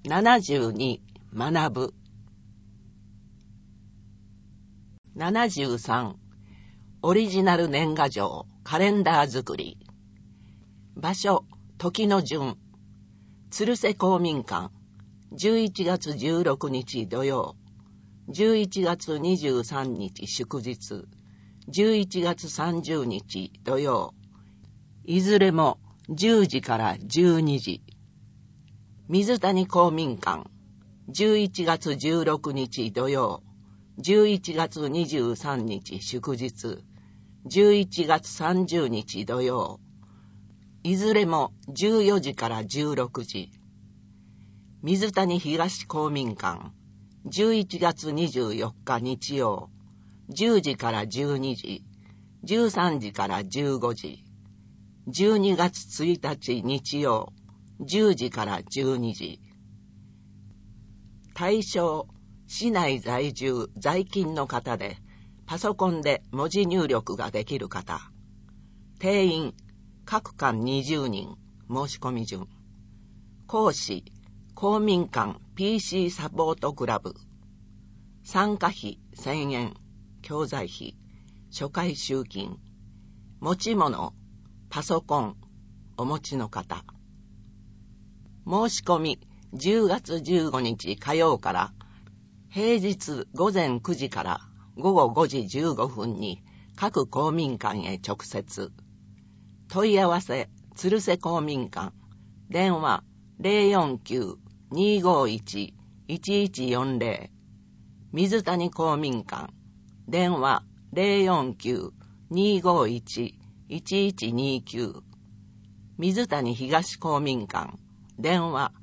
72学ぶ。73オリジナル年賀状カレンダー作り。場所時の順。鶴瀬公民館11月16日土曜、11月23日祝日、11月30日土曜、いずれも10時から12時。水谷公民館11月16日土曜、11月23日祝日、11月30日土曜、いずれも14時から16時。水谷東公民館11月24日日曜、10時から12時、13時から15時。12月1日日曜、10時から12時。対象、市内在住在勤の方で、パソコンで文字入力ができる方。定員、各館20人、申し込み順。講師、公民館 PC サポートクラブ。参加費1000円、教材費、初回集金。持ち物、パソコン、お持ちの方。申し込み、10月15日火曜から、平日午前9時から午後5時15分に各公民館へ直接。問い合わせ、鶴瀬公民館。電話 049-251-1140。水谷公民館。電話 049-251-1129。水谷東公民館。電話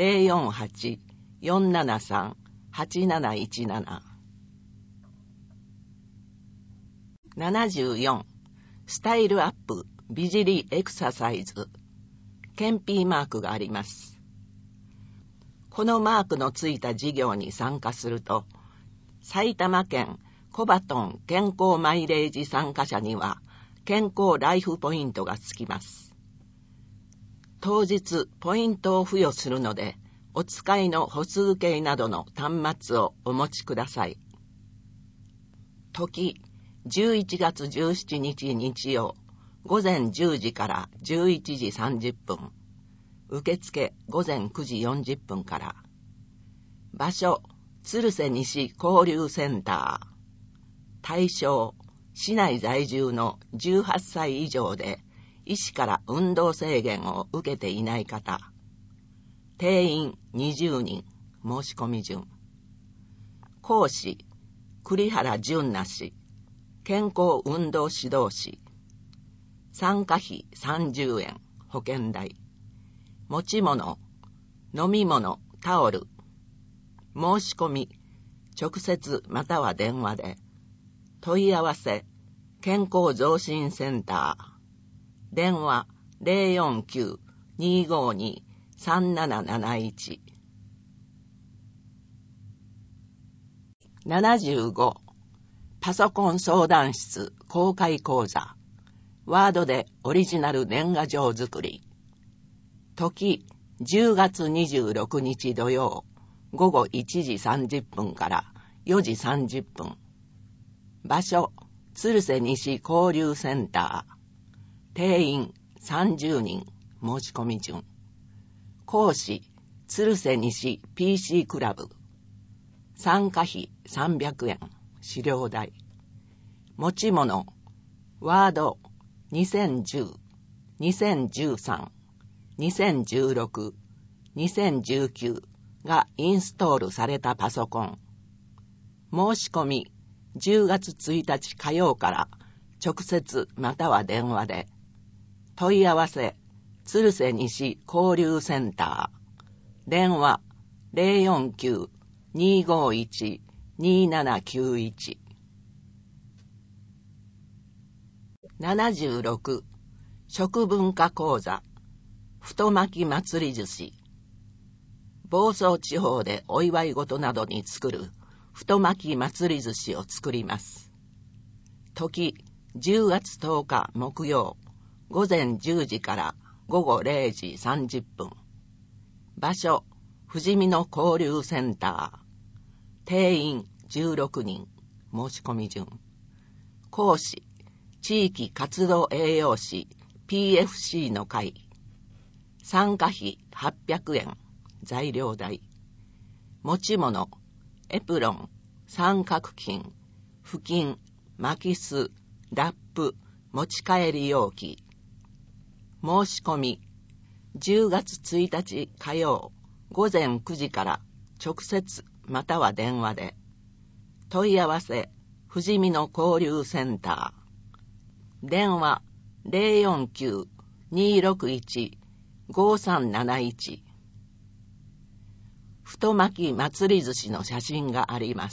048-473-8717。74スタイルアップ美尻エクササイズ。ケンピーマークがあります。このマークのついた事業に参加すると、埼玉県コバトン健康マイレージ参加者には健康ライフポイントがつきます。当日ポイントを付与するので、お使いの歩数計などの端末をお持ちください。時、11月17日日曜、午前10時から11時30分。受付午前9時40分から。場所、鶴瀬西交流センター。対象、市内在住の18歳以上で、医師から運動制限を受けていない方。定員20人、申し込み順。講師、栗原淳那氏。健康運動指導士。参加費30円、保険代。持ち物、飲み物、タオル。申し込み、直接または電話で。問い合わせ、健康増進センター。電話 049-252-3771。75パソコン相談室公開講座。ワードでオリジナル年賀状作り。時、10月26日土曜、午後1時30分から4時30分。場所、鶴瀬西交流センター。定員30人、申し込み順。講師、鶴瀬西 PC クラブ。参加費300円、資料代。持ち物、ワード2010、2013、2016、2019がインストールされたパソコン。申し込み、10月1日火曜から直接または電話で。問い合わせ、鶴瀬西交流センター。電話 049-251-2791。76食文化講座。太巻き祭り寿司。房総地方でお祝い事などに作る太巻き祭り寿司を作ります。時、10月10日木曜、午前10時から午後0時30分。場所、 富士見の交流センター。定員16人。申し込み順。講師、地域活動栄養士 PFC の会。参加費800円。材料代。持ち物、エプロン、三角巾、布巾、巻きす、ラップ、持ち帰り容器。申し込み、10月1日火曜午前9時から直接または電話で。問い合わせ、富士見の交流センター。電話 049-261-5371。太巻き祭り寿司の写真があります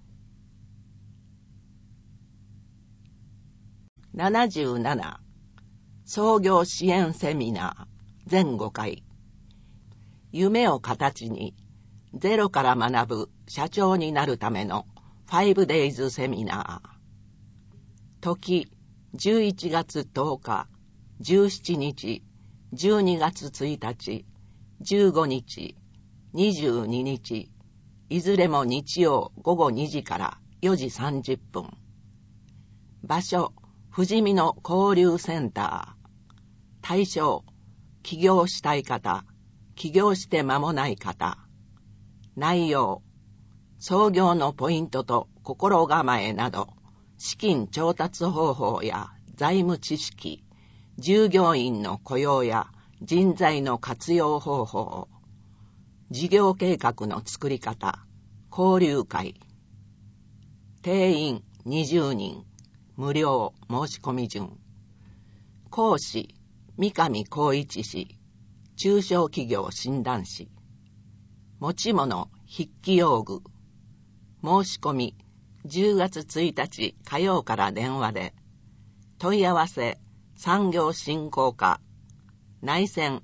。77. 創業支援セミナー全5回。夢を形にゼロから学ぶ社長になるための 5days セミナー。時11月10日、17日、12月1日、15日、22日、いずれも日曜午後2時から4時30分。場所、富士見の交流センター。対象、起業したい方、起業して間もない方。内容、創業のポイントと心構えなど、資金調達方法や財務知識、従業員の雇用や人材の活用方法、事業計画の作り方、交流会。定員20人、無料申し込み順。講師、三上光一氏、中小企業診断士。持ち物、筆記用具。申し込み、10月1日火曜から電話で。問い合わせ、産業振興課、内線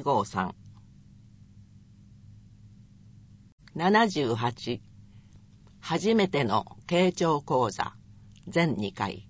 253。78. 初めての傾聴講座全2回。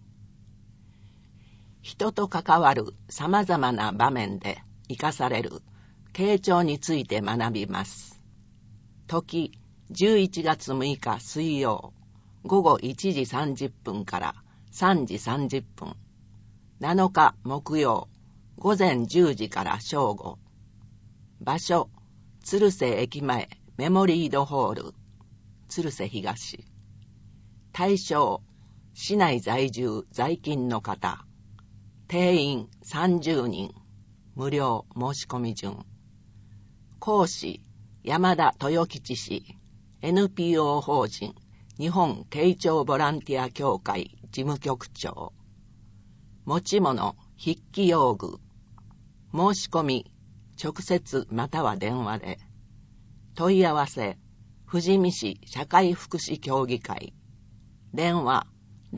人と関わる様々な場面で生かされる傾聴について学びます。時11月6日水曜午後1時30分から3時30分。7日木曜午前10時から正午。場所、鶴瀬駅前メモリードホール、鶴瀬東。対象、市内在住在勤の方。定員30人、無料申し込み順。講師、山田豊吉氏、NPO 法人日本傾聴ボランティア協会事務局長。持ち物、筆記用具。申し込み、直接または電話で。問い合わせ、富士見市社会福祉協議会。電話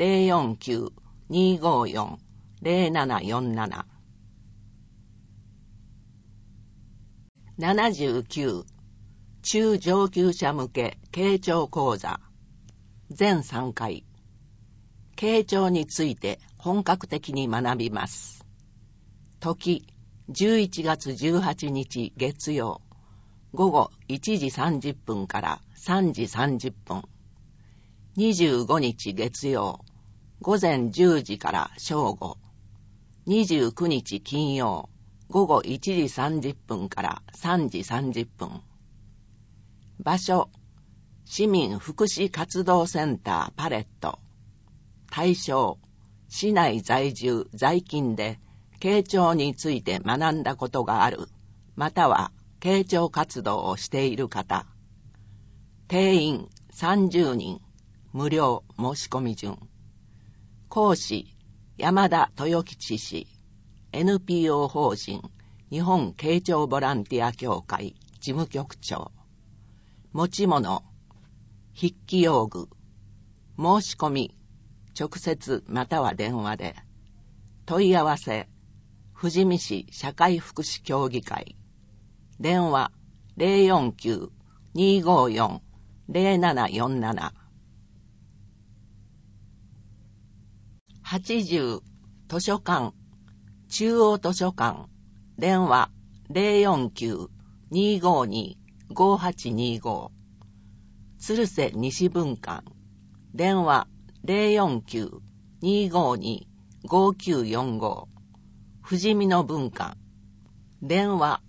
049-254-0747。79. 中上級者向け傾聴講座全3回。傾聴について本格的に学びます。時11月18日月曜午後1時30分から3時30分。25日月曜午前10時から正午。29日金曜午後1時30分から3時30分。場所、市民福祉活動センターパレット。対象、市内在住在勤で傾聴について学んだことがある、または傾聴活動をしている方。定員30人、無料申し込み順。講師、山田豊吉氏、NPO 法人日本傾聴ボランティア協会事務局長。持ち物、筆記用具。申し込み、直接または電話で。問い合わせ、富士見市社会福祉協議会。電話 049-254-0747。80. 図書館、中央図書館。電話 049-252-0500。 02-5825。鶴瀬西文館。電話049-252-5945。富士見の文館。電話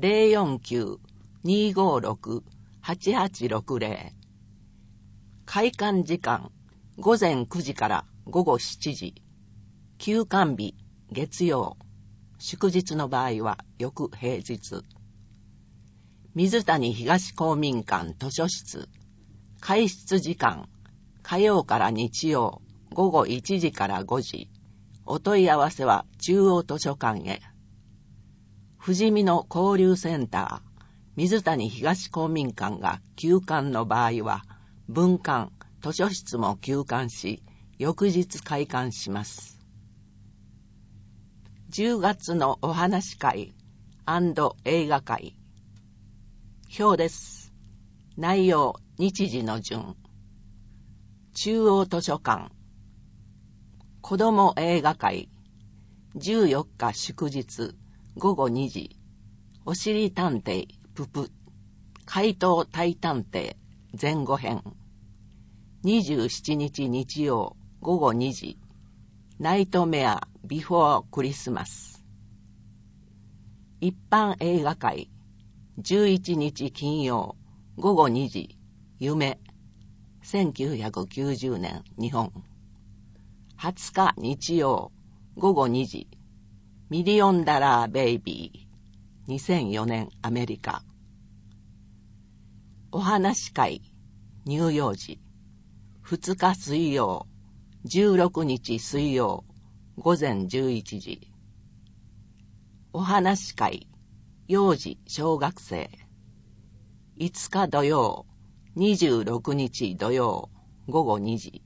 049-256-8860。開館時間午前9時から午後7時。休館日月曜。祝日の場合は翌平日。水谷東公民館図書室。開室時間火曜から日曜午後1時から5時。お問い合わせは中央図書館へ。富士見の交流センター水谷東公民館が休館の場合は文館図書室も休館し、翌日開館します。10月のお話会&映画会。表です。内容、日時の順。中央図書館。子ども映画会。14日祝日、午後2時。おしり探偵、ププ。怪盗大探偵、前後編。27日日曜、午後2時。ナイトメア、ビフォークリスマス。一般映画会。11日金曜、午後2時。夢。1990年日本。20日日曜、午後2時。ミリオンダラーベイビー。2004年アメリカ。お話会。乳幼児。2日水曜、16日水曜、午前11時。お話会。幼児小学生。5日土曜、26日土曜、午後2時。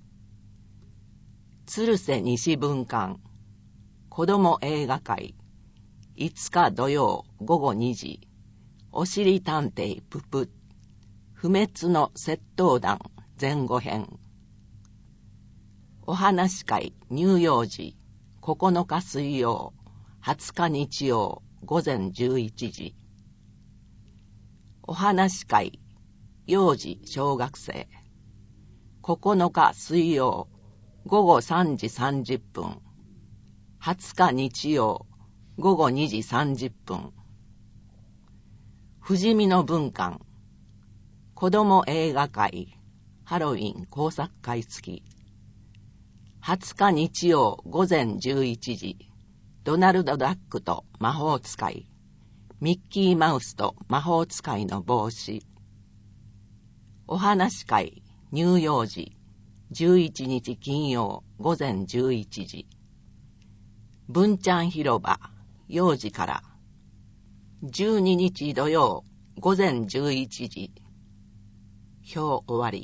鶴瀬西文館。子ども映画会。5日土曜、午後2時。おしり探偵ププ。不滅の窃盗団前後編。お話会乳幼児。9日水曜、20日日曜、午前11時。お話会幼児小学生。9日水曜、午後3時30分。20日日曜、午後2時30分。富士見の文館。子ども映画会。ハロウィン工作会付き。20日日曜午前11時。ドナルド・ダックと魔法使い。ミッキーマウスと魔法使いの帽子。お話会乳幼児。11日金曜午前11時。文ちゃん広場幼児から。12日土曜午前11時。表終わり。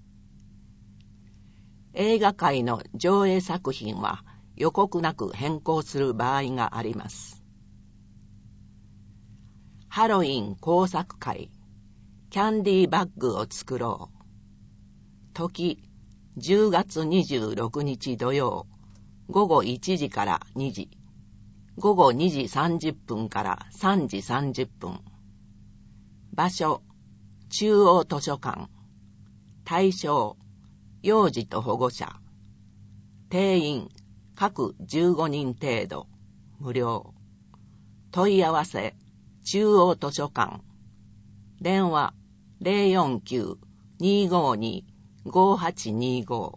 映画界の上映作品は予告なく変更する場合があります。ハロウィン工作会。キャンディーバッグを作ろう。時、10月26日土曜、午後1時から2時。午後2時30分から3時30分。場所、中央図書館。対象、幼児と保護者。定員、各15人程度。無料。問い合わせ、中央図書館。電話、049-252-5825。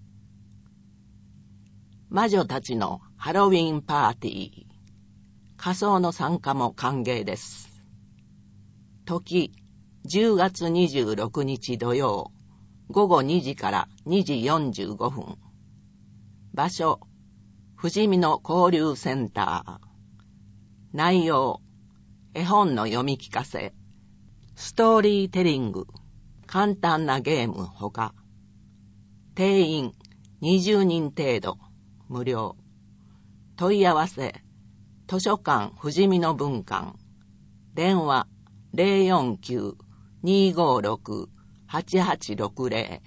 魔女たちのハロウィンパーティー。仮装の参加も歓迎です。時、10月26日土曜、午後2時から2時45分。場所、富士見の交流センター。内容、絵本の読み聞かせ、ストーリーテリング、簡単なゲームほか。定員20人程度、無料。問い合わせ、図書館富士見の文館。電話049-256-8860。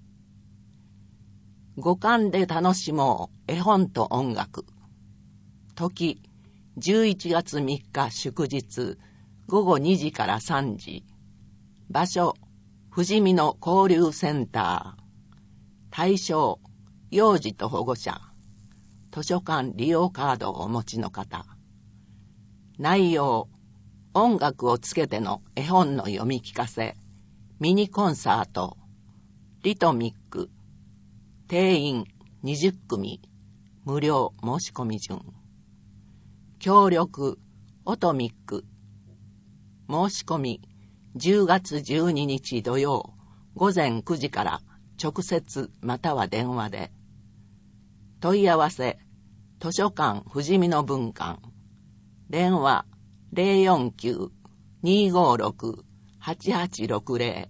五感で楽しもう絵本と音楽。時、11月3日祝日、 午後2時から3時。場所、富士見の交流センター。対象、幼児と保護者。図書館利用カードをお持ちの方。内容、音楽をつけての絵本の読み聞かせ、ミニコンサート、リトミック、定員20組、無料申し込み順。協力、オトミック。申し込み、10月12日土曜、午前9時から直接または電話で。問い合わせ、図書館富士見の分館。電話、049-256-8860。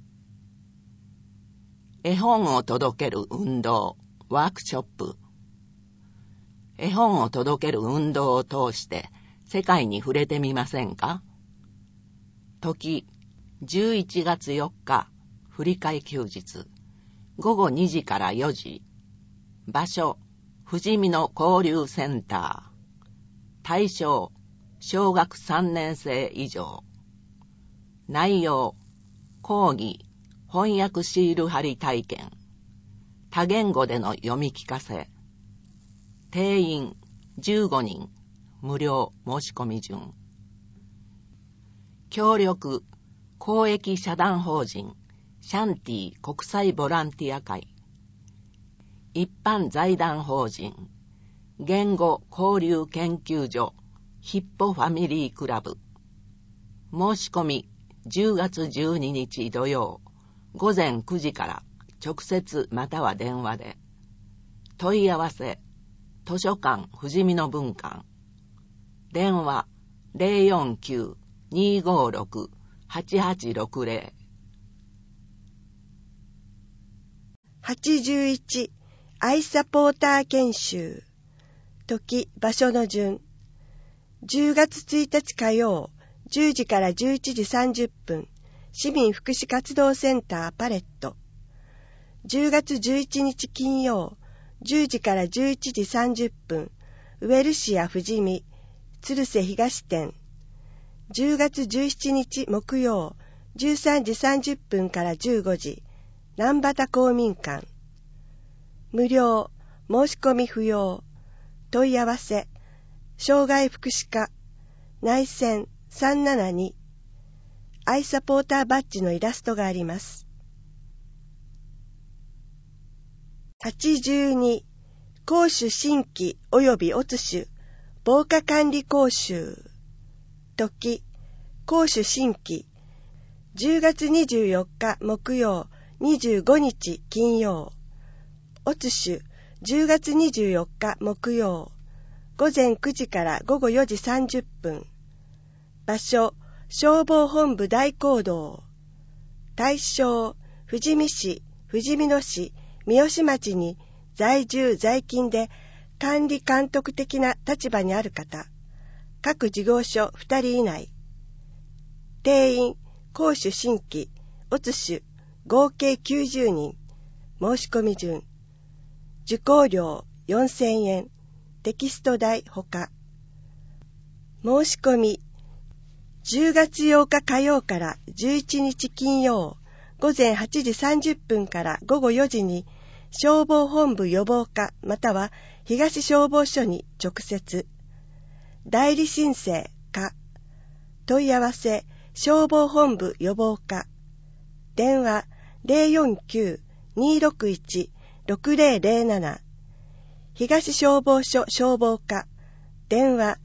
絵本を届ける運動、ワークショップ。絵本を届ける運動を通して世界に触れてみませんか？時、11月4日、振り替え休日。午後2時から4時。場所、富士見の交流センター。対象、小学3年生以上。内容、講義、翻訳シール貼り体験。多言語での読み聞かせ。定員15人、無料申し込み順。協力、公益社団法人シャンティ国際ボランティア会。一般財団法人言語交流研究所ヒッポファミリークラブ。申し込み10月12日土曜午前9時から直接または電話で。問い合わせ、図書館富士見の分館。電話 049-256-8860。 81アイサポーター研修。時、場所の順。10月1日火曜、10時から11時30分、市民福祉活動センターパレット。10月11日金曜、10時から11時30分、ウェルシア富士見、鶴瀬東店。10月17日木曜、13時30分から15時、南畑公民館。無料、申し込み不要。問い合わせ、障害福祉課、内線372。アイサポーターバッジのイラストがあります。82講習新規及びオツ種防火管理講習。時、講習新規10月24日木曜25日金曜。オツ種10月24日木曜午前9時から午後4時30分。場所、消防本部大講堂。対象、富士見市、富士見野市、三好町に在住在勤で管理監督的な立場にある方。各事業所2人以内。定員、講習新規、オツ種、合計90人。申し込み順。受講料4000円。テキスト代ほか。申し込み。10月8日火曜から11日金曜、午前8時30分から午後4時に、消防本部予防課または東消防署に直接。代理申請課。問い合わせ、消防本部予防課。電話049-261-6007。東消防署消防課。電話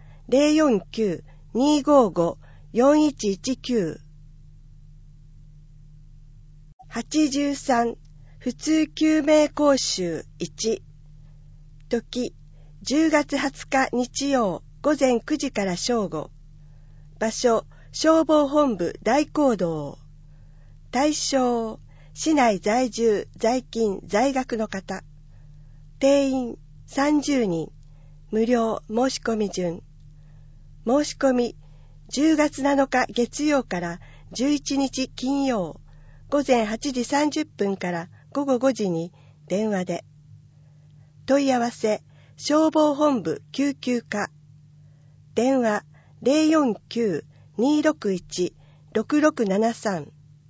049-255-4119。83普通救命講習1。時、10月20日日曜午前9時から正午。場所、消防本部大講堂。対象、市内在住、在勤、在学の方。定員30人。無料申し込み順。申し込み、10月7日月曜から11日金曜、午前8時30分から午後5時に電話で。問い合わせ、消防本部救急課。電話 080-261-6673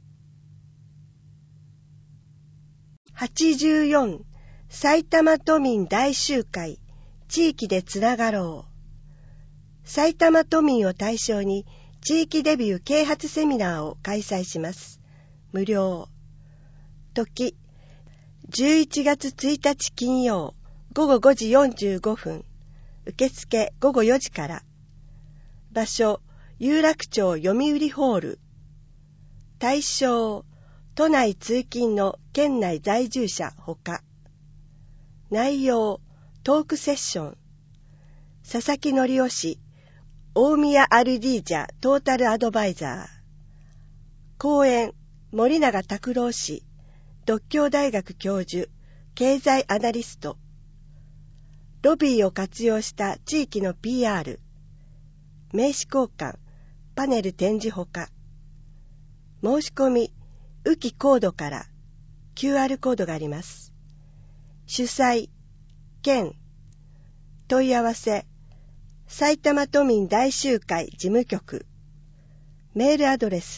84. 埼玉都民大集会地域でつながろう。埼玉都民を対象に地域デビュー啓発セミナーを開催します。無料。時、11月1日金曜午後5時45分。受付午後4時から。場所、有楽町読売ホール。対象、都内通勤の県内在住者ほか。内容、トークセッション。佐々木則夫氏、大宮アルディージャトータルアドバイザー。講演、森永拓郎氏、獨協大学教授、経済アナリスト。ロビーを活用した地域の PR。名刺交換、パネル展示ほか。申し込み、浮きコードから QR コードがあります。主催、県。問い合わせ、埼玉都民大集会事務局。メールアドレ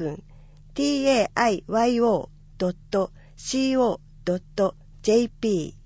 ス、saitamatomin@tsp-taiyo.co.jp